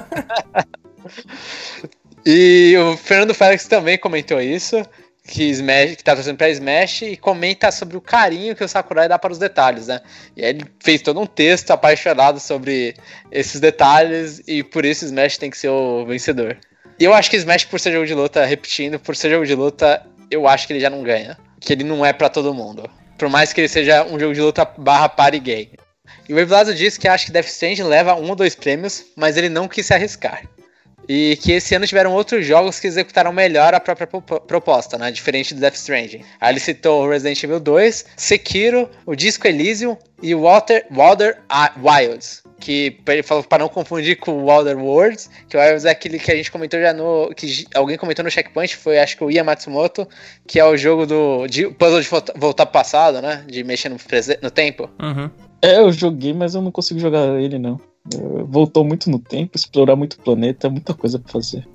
E o Fernando Félix também comentou isso, que tá torcendo pra Smash, e comenta sobre o carinho que o Sakurai dá para os detalhes, né? E aí ele fez todo um texto apaixonado sobre esses detalhes, e por isso Smash tem que ser o vencedor. E eu acho que Smash, por ser jogo de luta, repetindo, por ser jogo de luta, eu acho que ele já não ganha. Que ele não é pra todo mundo. Por mais que ele seja um jogo de luta / party game. E o Evlado disse que acha que Death Stranding leva 1 ou 2 prêmios, mas ele não quis se arriscar. E que esse ano tiveram outros jogos que executaram melhor a própria proposta, né? Diferente do Death Stranding. Aí ele citou o Resident Evil 2, Sekiro, o Disco Elysium e o Walter Wilds. Que ele falou para não confundir com o Wilder Worlds, que o Wilds é aquele que a gente comentou já que alguém comentou no Checkpoint, foi acho que o Ian Matsumoto, que é o jogo de puzzle de voltar pro passado, né? De mexer no tempo. Uhum. Eu joguei, mas eu não consigo jogar ele, não. Voltou muito no tempo, explorar muito o planeta, muita coisa pra fazer.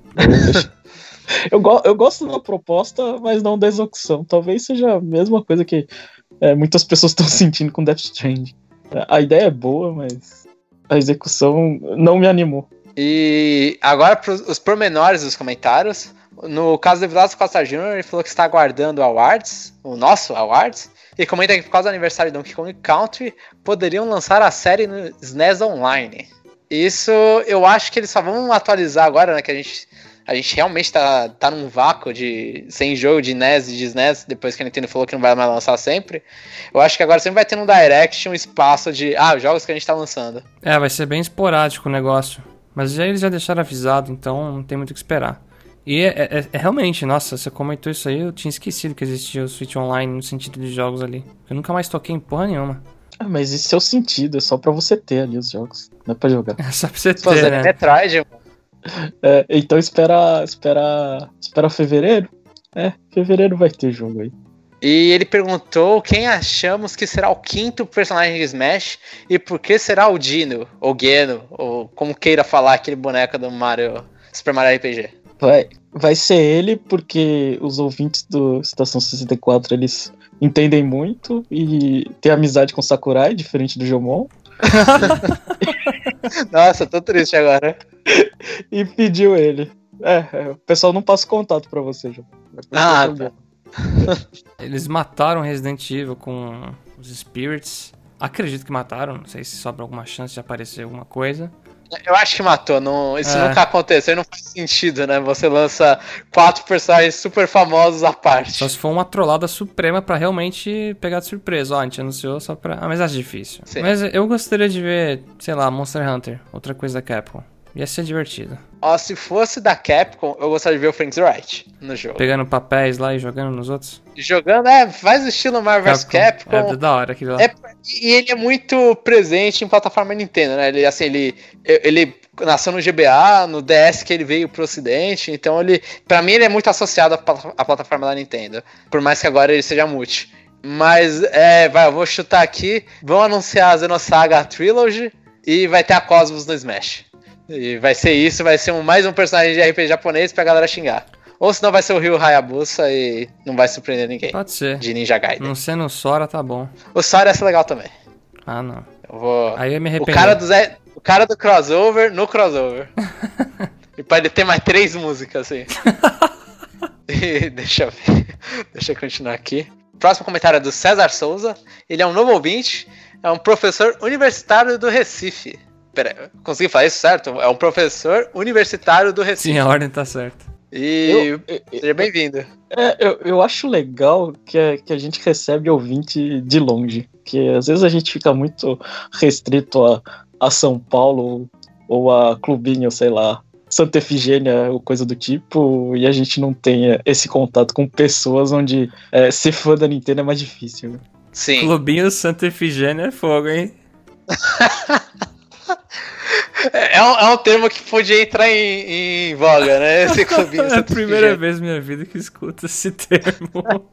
Eu gosto da proposta, mas não da execução. Talvez seja a mesma coisa que muitas pessoas estão sentindo com Death Stranding. A ideia é boa, mas a execução não me animou. E agora os pormenores dos comentários. No caso do Vilas Costa Jr., ele falou que está aguardando o nosso Awards, e comenta que por causa do aniversário do Donkey Kong Country, poderiam lançar a série no SNES Online. Isso eu acho que eles só vão atualizar agora, né, que a gente realmente tá num vácuo sem jogo de NES e de SNES, depois que a Nintendo falou que não vai mais lançar sempre. Eu acho que agora sempre vai ter no Direct um espaço de os jogos que a gente tá lançando. Vai ser bem esporádico o negócio, mas eles já deixaram avisado, então não tem muito o que esperar. E realmente, nossa, você comentou isso aí, eu tinha esquecido que existia o Switch Online no sentido de jogos ali. Eu nunca mais toquei em porra nenhuma. Mas esse é o sentido, é só pra você ter ali os jogos, não é pra jogar. É só pra você ter, né? Metroid, mano. Então espera fevereiro? Fevereiro vai ter jogo aí. E ele perguntou quem achamos que será o 5º personagem de Smash e por que será o Dino, ou Geno, ou como queira falar aquele boneco do Super Mario RPG. Vai ser ele, porque os ouvintes do Estação 64, eles entendem muito e têm amizade com o Sakurai, diferente do Jomon. Nossa, tô triste agora. E pediu ele. O pessoal não passa contato pra você, Jomon. Tá. Eles mataram Resident Evil com os Spirits. Acredito que mataram, não sei se sobra alguma chance de aparecer alguma coisa. Eu acho que matou, isso nunca aconteceu, não faz sentido, né? Você lança 4 personagens super famosos à parte. Só se for uma trollada suprema pra realmente pegar de surpresa. A gente anunciou só pra... mas acho difícil. Sim. Mas eu gostaria de ver, sei lá, Monster Hunter, outra coisa da Capcom. Ia ser divertido. Se fosse da Capcom, eu gostaria de ver o Frank's Wright no jogo. Pegando papéis lá e jogando nos outros? Jogando, faz o estilo Marvel vs Capcom. É da hora aquilo lá. E ele é muito presente em plataforma Nintendo, né? Ele nasceu no GBA, no DS que ele veio pro ocidente, então pra mim ele é muito associado à plataforma da Nintendo. Por mais que agora ele seja multi. Mas, eu vou chutar aqui, vão anunciar a Xenosaga Trilogy e vai ter a Cosmos no Smash. E vai ser isso, vai ser mais um personagem de RPG japonês pra galera xingar. Ou senão vai ser o Ryu Hayabusa e não vai surpreender ninguém. Pode ser. De Ninja Gaiden. Não sendo o Sora, tá bom. O Sora ia ser legal também. Não. Eu vou... Aí eu me arrependo. O cara do crossover no crossover. E pra ele ter mais 3 músicas, assim. E deixa eu ver. Deixa eu continuar aqui. Próximo comentário é do César Souza. Ele é um novo ouvinte. É um professor universitário do Recife. Pera, consegui falar isso certo? É um professor universitário do Recife. Sim, a ordem tá certa. E seja bem-vindo. Eu acho legal que a gente recebe ouvinte de longe. Porque às vezes a gente fica muito restrito a São Paulo ou a clubinho, sei lá, Santa Efigênia ou coisa do tipo, e a gente não tem esse contato com pessoas onde ser fã da Nintendo é mais difícil. Né? Sim. Clubinho Santa Efigênia é fogo, hein? É um termo que podia entrar em voga, né? Esse clubinho. É a primeira vez na minha vida que escuto esse termo.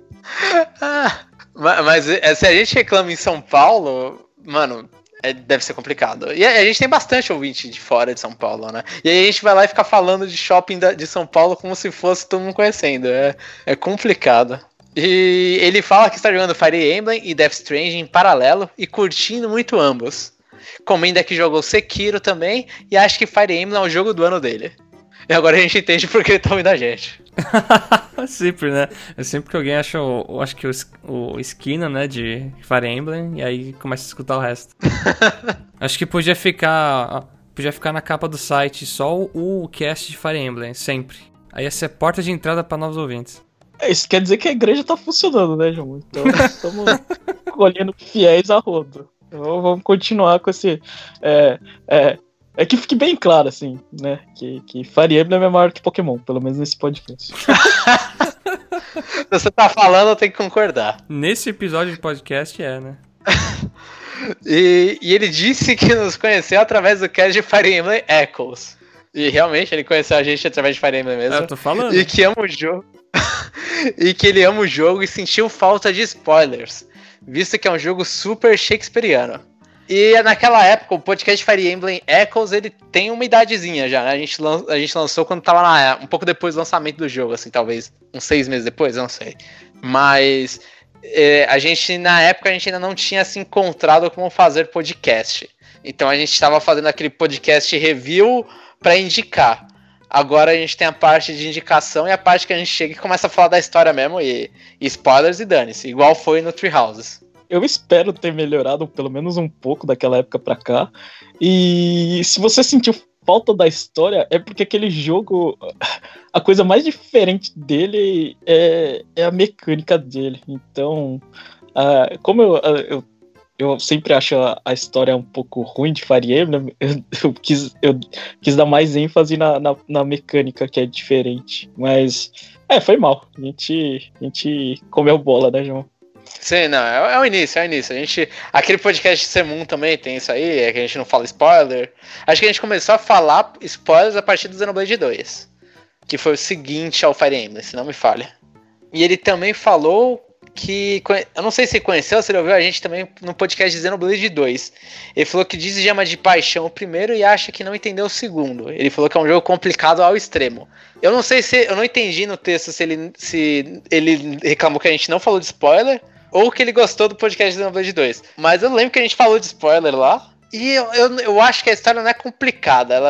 Mas se a gente reclama em São Paulo, mano, deve ser complicado. E a gente tem bastante ouvinte de fora de São Paulo, né? E aí a gente vai lá e fica falando de shopping de São Paulo como se fosse todo mundo conhecendo. É complicado. E ele fala que está jogando Fire Emblem e Death Stranding em paralelo e curtindo muito ambos. Comenta que jogou Sekiro também e acha que Fire Emblem é o jogo do ano dele. E agora a gente entende porque ele tá ouvindo a gente. Sempre, né? Sempre que alguém acha acho que o esquina, né, de Fire Emblem, e aí começa a escutar o resto. Acho que podia ficar na capa do site só o cast de Fire Emblem, sempre. Aí ia ser a porta de entrada pra novos ouvintes. Isso quer dizer que a igreja tá funcionando, né, João? Então estamos colhendo fiéis a rodo. Então vamos continuar com esse... É que fique bem claro, assim, né? Que Fire Emblem é maior que Pokémon, pelo menos nesse podcast. Se você tá falando, eu tenho que concordar. Nesse episódio de podcast né? E ele disse que nos conheceu através do cast de Fire Emblem Echoes. E realmente ele conheceu a gente através de Fire Emblem mesmo. Eu tô falando. E que ama o jogo. E que ele ama o jogo e sentiu falta de spoilers, visto que é um jogo super shakespeariano. E naquela época, o podcast Fire Emblem Echoes, ele tem uma idadezinha já, né? A gente lançou quando tava um pouco depois do lançamento do jogo, assim, talvez uns 6 meses depois, eu não sei. Mas a gente ainda não tinha se encontrado como fazer podcast. Então a gente tava fazendo aquele podcast review pra indicar. Agora a gente tem a parte de indicação e a parte que a gente chega e começa a falar da história mesmo, e spoilers e dane-se, igual foi no Three Houses. Eu espero ter melhorado pelo menos um pouco daquela época pra cá. E se você sentiu falta da história, é porque aquele jogo, a coisa mais diferente dele é a mecânica dele. Então, como eu sempre acho a história um pouco ruim de Fire Emblem, eu quis dar mais ênfase na mecânica, que é diferente. Mas, foi mal. A gente comeu bola, né, João? Sim, não, é o início. Aquele podcast de Semun também tem isso aí, que a gente não fala spoiler. Acho que a gente começou a falar spoilers a partir do Xenoblade 2, que foi o seguinte ao Fire Emblem, se não me falha. E ele também falou que, eu não sei se ele conheceu, se ele ouviu a gente também no podcast de Xenoblade 2. Ele falou que diz Gema de Paixão o primeiro e acha que não entendeu o segundo. Ele falou que é um jogo complicado ao extremo. Eu não sei se, eu não entendi no texto se ele reclamou que a gente não falou de spoiler, ou que ele gostou do podcast de Xenoblade 2. Mas eu lembro que a gente falou de spoiler lá. E eu acho que a história não é complicada. Ela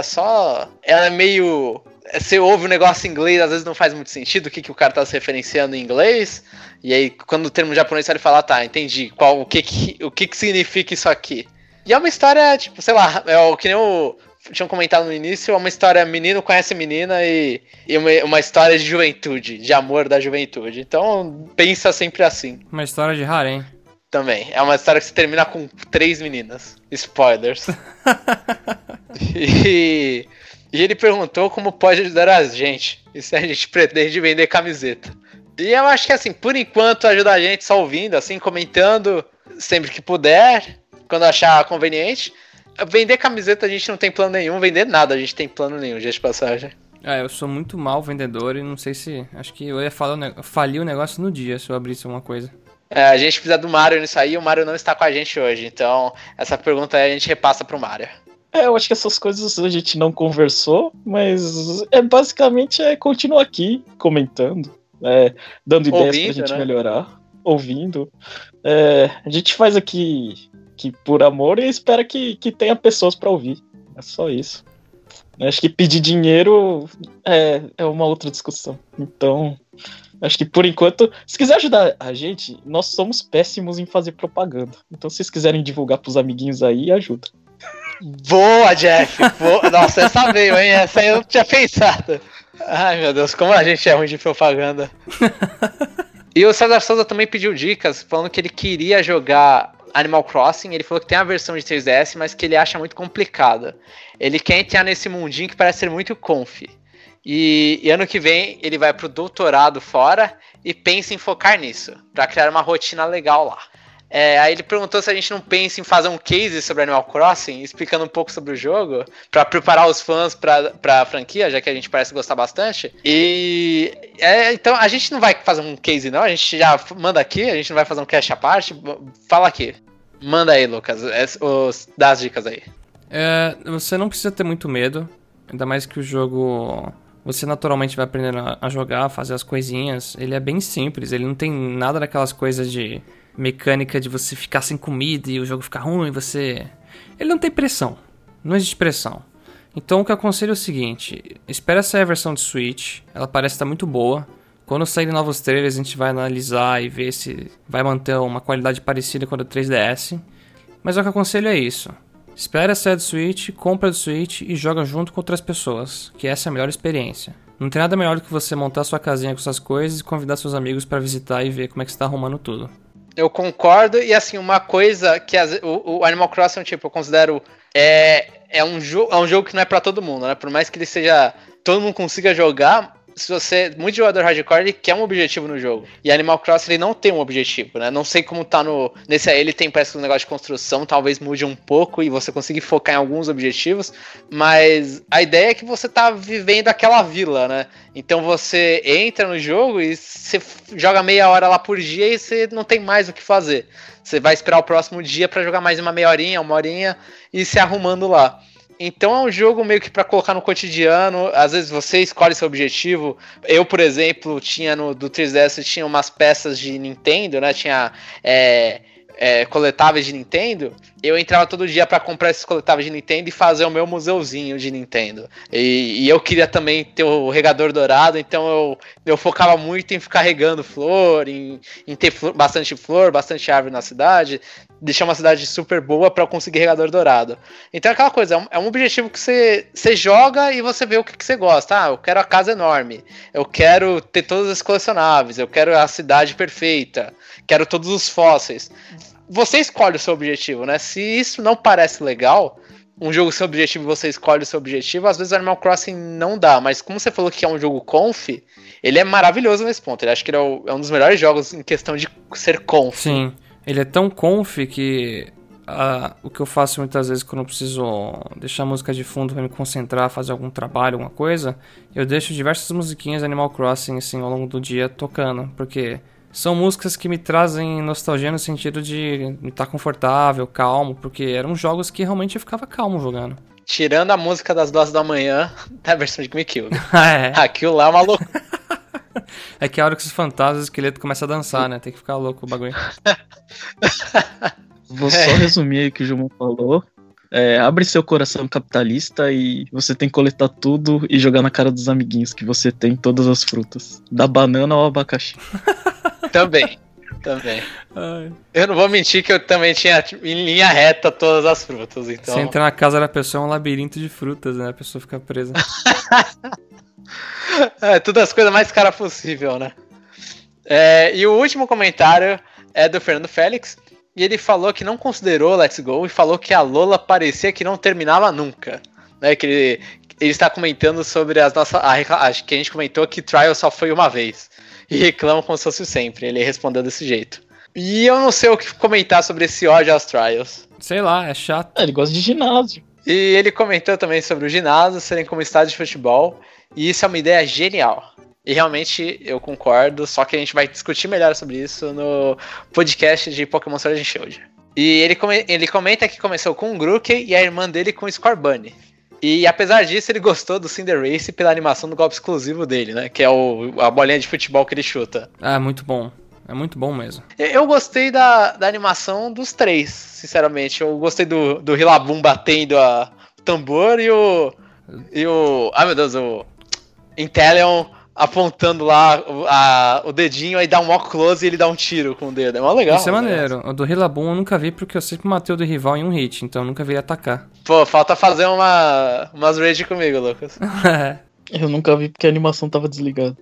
é meio... Você ouve um negócio em inglês, às vezes não faz muito sentido o que o cara tá se referenciando em inglês. E aí, quando o termo japonês ele fala, tá, entendi. O que significa isso aqui? E é uma história, tipo, sei lá, que nem tinham comentado no início, é uma história menino conhece menina e uma história de juventude, de amor da juventude. Então, pensa sempre assim. Uma história de harém. Também. É uma história que se termina com 3 meninas. Spoilers. E ele perguntou como pode ajudar a gente. E se a gente pretende vender camiseta. E eu acho que, assim, por enquanto, ajuda a gente só ouvindo, assim, comentando sempre que puder, quando achar conveniente. Vender camiseta a gente não tem plano nenhum, vender nada a gente tem plano nenhum, dia de passagem. Eu sou muito mal vendedor e não sei se... Acho que eu ia falir o negócio no dia se eu abrisse uma coisa. A gente precisa do Mário nisso aí, o Mário não está com a gente hoje, então essa pergunta aí a gente repassa pro Mário. Eu acho que essas coisas a gente não conversou, mas basicamente continuar aqui comentando, dando ideias ouvindo, pra gente, né, melhorar, ouvindo. A gente faz aqui por amor e espera que tenha pessoas pra ouvir. É só isso. Acho que pedir dinheiro é uma outra discussão. Então, acho que por enquanto, se quiser ajudar a gente, nós somos péssimos em fazer propaganda. Então, se vocês quiserem divulgar pros amiguinhos aí, ajuda. Boa, Jeff! Boa. Nossa, essa veio, hein? Essa aí eu não tinha pensado. Ai, meu Deus, como a gente é ruim de propaganda. E o César Souza também pediu dicas, falando que ele queria jogar Animal Crossing. Ele falou que tem a versão de 3DS, mas que ele acha muito complicada. Ele quer entrar nesse mundinho que parece ser muito conf. E ano que vem ele vai pro doutorado fora e pensa em focar nisso, pra criar uma rotina legal lá. Aí ele perguntou se a gente não pensa em fazer um case sobre Animal Crossing, explicando um pouco sobre o jogo, pra preparar os fãs pra franquia, já que a gente parece gostar bastante. Então a gente não vai fazer um case não, a gente já manda aqui, a gente não vai fazer um cast à parte. Fala aqui. Manda aí, Lucas, dá as dicas aí. Você não precisa ter muito medo, ainda mais que o jogo... Você naturalmente vai aprendendo a jogar, fazer as coisinhas. Ele é bem simples, ele não tem nada daquelas coisas de... mecânica de você ficar sem comida e o jogo ficar ruim, ele não tem pressão, não existe pressão. Então o que eu aconselho é o seguinte, espera sair a versão de Switch, ela parece estar muito boa. Quando saírem novos trailers a gente vai analisar e ver se vai manter uma qualidade parecida com a do 3DS. Mas o que eu aconselho é isso, espera sair do Switch, compra do Switch e joga junto com outras pessoas, que essa é a melhor experiência. Não tem nada melhor do que você montar sua casinha com suas coisas e convidar seus amigos para visitar e ver como é que você tá arrumando tudo. Eu concordo, e assim, uma coisa que o Animal Crossing, tipo, eu considero é um jogo que não é pra todo mundo, né? Por mais que ele seja... todo mundo consiga jogar, se você... muito jogador hardcore, ele quer um objetivo no jogo. E Animal Crossing, ele não tem um objetivo, né? Não sei como tá nesse aí, ele tem, parece, um negócio de construção, talvez mude um pouco e você consiga focar em alguns objetivos, mas a ideia é que você tá vivendo aquela vila, né? Então você entra no jogo e você joga meia hora lá por dia e você não tem mais o que fazer. Você vai esperar o próximo dia pra jogar mais uma meia horinha, uma horinha e se arrumando lá. Então é um jogo meio que pra colocar no cotidiano. Às vezes você escolhe seu objetivo. Eu, por exemplo, tinha do 3DS tinha umas peças de Nintendo, né? Tinha coletáveis de Nintendo. Eu entrava todo dia pra comprar esses coletáveis de Nintendo e fazer o meu museuzinho de Nintendo. E eu queria também ter o regador dourado, então eu focava muito em ficar regando flor, em ter bastante flor, bastante árvore na cidade, deixar uma cidade super boa pra eu conseguir regador dourado. Então é aquela coisa, é um objetivo que você joga e você vê o que você gosta. Eu quero a casa enorme, eu quero ter todas as colecionáveis, eu quero a cidade perfeita, quero todos os fósseis. Você escolhe o seu objetivo, né? Se isso não parece legal, um jogo sem objetivo e você escolhe o seu objetivo, às vezes o Animal Crossing não dá, mas como você falou que é um jogo conf, ele é maravilhoso nesse ponto. Ele acho que ele é um dos melhores jogos em questão de ser conf. Sim, ele é tão conf que o que eu faço muitas vezes quando eu preciso deixar a música de fundo para me concentrar, fazer algum trabalho, alguma coisa, eu deixo diversas musiquinhas de Animal Crossing assim, ao longo do dia tocando, porque são músicas que me trazem nostalgia no sentido de estar confortável, calmo, porque eram jogos que realmente eu ficava calmo jogando. Tirando a música das 2 da manhã da versão de GameCube. É. Aquilo lá é uma loucura. É que a hora que os fantasmas e esqueleto começam a dançar, né? Tem que ficar louco o bagulho. Vou só resumir aí o que o Jumon falou. Abre seu coração capitalista e você tem que coletar tudo e jogar na cara dos amiguinhos que você tem todas as frutas. Da banana ao abacaxi. Também. Ai. Eu não vou mentir que eu também tinha em linha reta todas as frutas, então... Você entra na casa da pessoa, é um labirinto de frutas, né? A pessoa fica presa. Tudo as coisas mais caras possível, né? E o último comentário é do Fernando Félix, e ele falou que não considerou Let's Go e falou que a Lola parecia que não terminava nunca, né? Que ele está comentando sobre as nossas... Acho que a gente comentou que Trial só foi uma vez. E reclama como se fosse sempre. Ele respondeu desse jeito. E eu não sei o que comentar sobre esse ódio aos Trials. Sei lá, é chato. Ele gosta de ginásio. E ele comentou também sobre o ginásio serem como estádio de futebol. E isso é uma ideia genial. E realmente eu concordo, só que a gente vai discutir melhor sobre isso no podcast de Pokémon Sword and Shield. E ele comenta que começou com o Grookey e a irmã dele com o Scorbunny. E apesar disso, ele gostou do Cinderace pela animação do golpe exclusivo dele, né? Que é a bolinha de futebol que ele chuta. É muito bom. É muito bom mesmo. Eu gostei da animação dos três, sinceramente. Eu gostei do Rillaboom batendo o tambor e o E o... Ai, meu Deus, o Inteleon apontando lá o dedinho, aí dá um mó close e ele dá um tiro com o dedo. É mó legal. Isso é maneiro. O do Rillaboom eu nunca vi porque eu sempre matei o do rival em um hit, então eu nunca vi ele atacar. Pô, falta fazer umas raid comigo, Lucas. Eu nunca vi porque a animação tava desligada.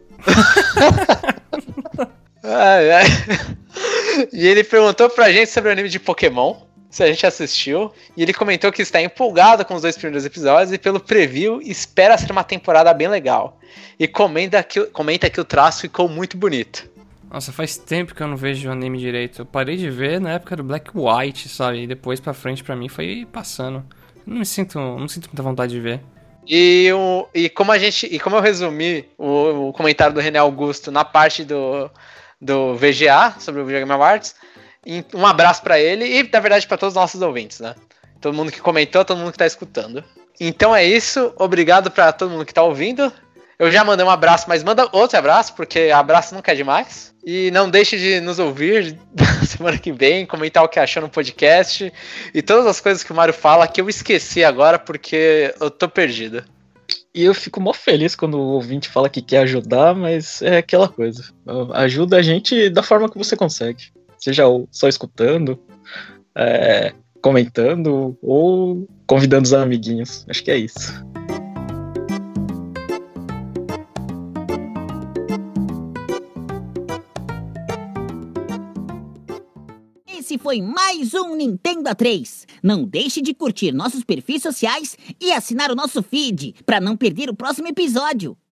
Ai. E ele perguntou pra gente sobre o anime de Pokémon, se a gente assistiu, e ele comentou que está empolgado com os 2 primeiros episódios e pelo preview espera ser uma temporada bem legal. E comenta que o traço ficou muito bonito. Nossa, faz tempo que eu não vejo anime direito. Eu parei de ver na época do Black White, sabe? E depois pra frente pra mim foi passando. Eu não sinto muita vontade de ver. E como eu resumi o comentário do René Augusto na parte do VGA, sobre o Video Game Awards, um abraço pra ele e, na verdade, pra todos os nossos ouvintes, né? Todo mundo que comentou, todo mundo que tá escutando. Então é isso, obrigado pra todo mundo que tá ouvindo. Eu já mandei um abraço, mas manda outro abraço, porque abraço nunca é demais. E não deixe de nos ouvir semana que vem, comentar o que achou no podcast e todas as coisas que o Mário fala que eu esqueci agora porque eu tô perdido. E eu fico mó feliz quando o ouvinte fala que quer ajudar, mas é aquela coisa. Ajuda a gente da forma que você consegue. Seja só escutando, comentando ou convidando os amiguinhos. Acho que é isso. Esse foi mais um Nintendo A3. Não deixe de curtir nossos perfis sociais e assinar o nosso feed para não perder o próximo episódio.